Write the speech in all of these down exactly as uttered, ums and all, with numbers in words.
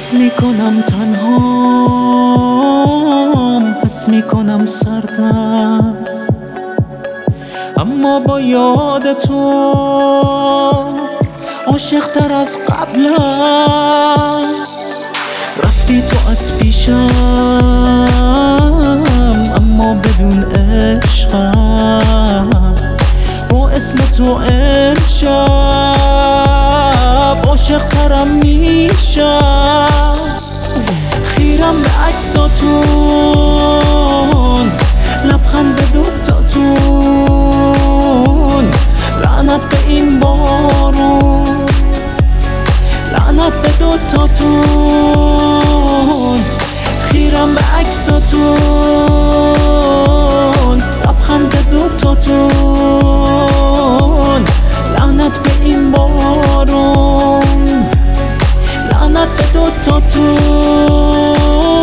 حس میکنم تنهام، حس میکنم سردم، اما با یاد تو عاشق تر از قبلم. رفتی تو از پیشم اما بدون عشقم، با اسم تو امشب عاشق ترم میشم. خیرم به عکساتون، لبخند دوتاتون، لعنت به این بارون، لعنت به دوتاتون. خیرم به عکساتون، لبخند دوتاتون، لعنت به این بارون، لعنت به دوتاتون.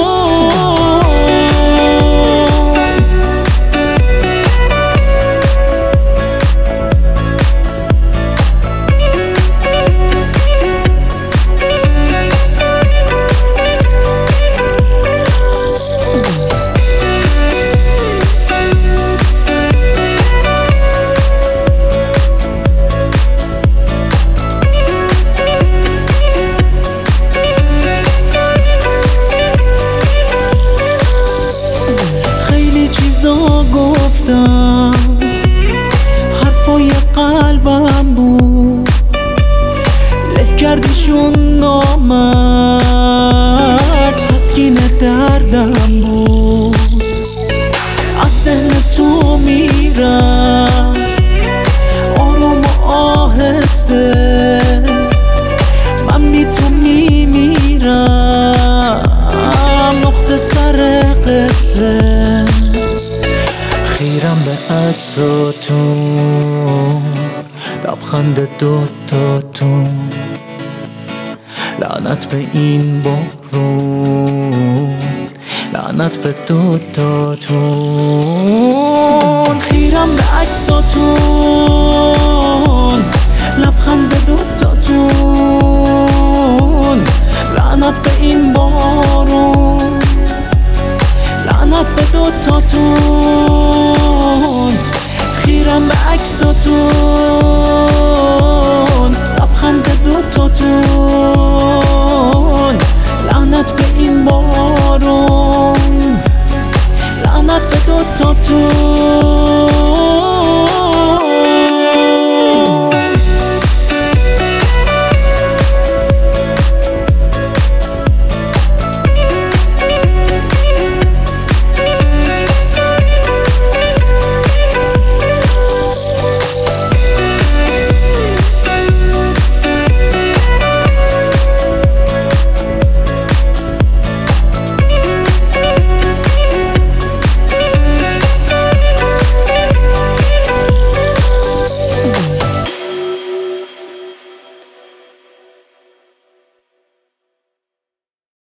گفتم حرفای قلبم بود، له کردیشون نامرد، تسکین دردم بود. از ذهن تو میرم آروم و آهسته، من بی تو میمیرم، نقطه سر قصه. خیرم به عکساتون، لبخند دوتاتون، لعنت به این بارون، لعنت به دوتاتون. خیرم به عکساتون،